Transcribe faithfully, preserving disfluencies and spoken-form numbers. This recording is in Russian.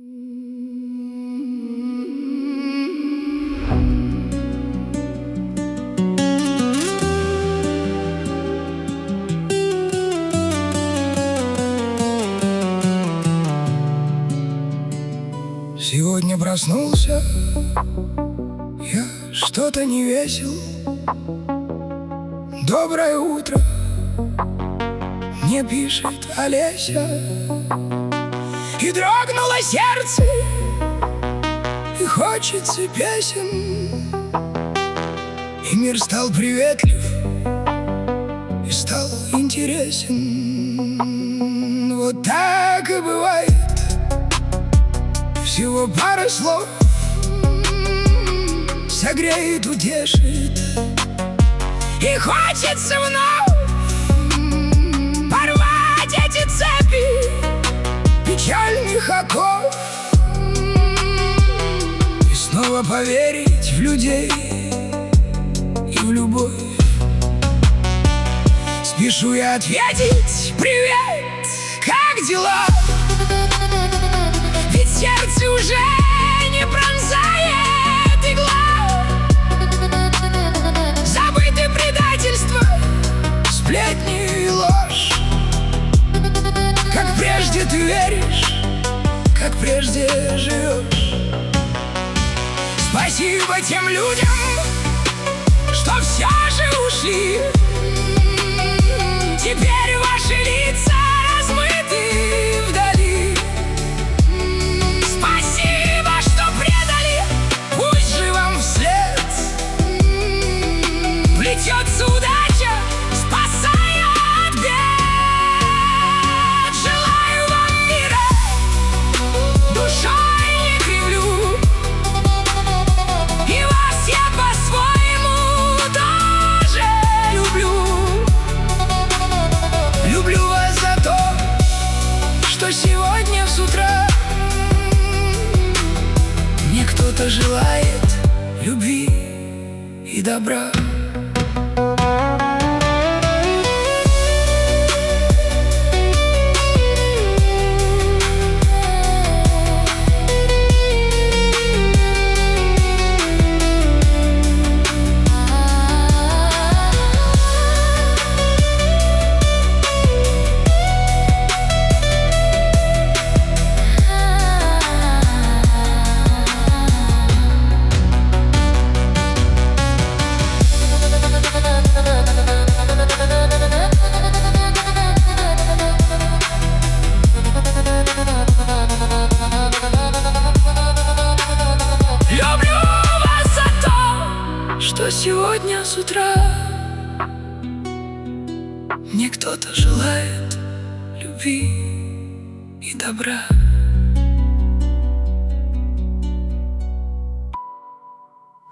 Сегодня проснулся я, что-то не весел. Доброе утро, мне пишет Олеся. И дрогнуло сердце, и хочется песен. И мир стал приветлив, и стал интересен. Вот так и бывает. Всего пара слов согреет, утешит, и хочется вновь порвать эти цепи печальных оков и снова поверить в людей и в любовь. Спешу я ответить: привет, как дела? Ведь сердце уже не пронзает игла. Забыты предательства, сплетни и ложь. Как прежде ты веришь, как прежде живешь. Спасибо тем людям, что все же ушли. Теперь ваши лица размыты вдали. Спасибо, что предали, пусть же вам вслед плетется удача, спасая от бед. Желаю вам мира, душой не кривлю, и вас я по-своему тоже люблю. Люблю вас за то, что сегодня с утра мне кто-то желает любви и добра. Сегодня с утра мне кто-то желает любви и добра.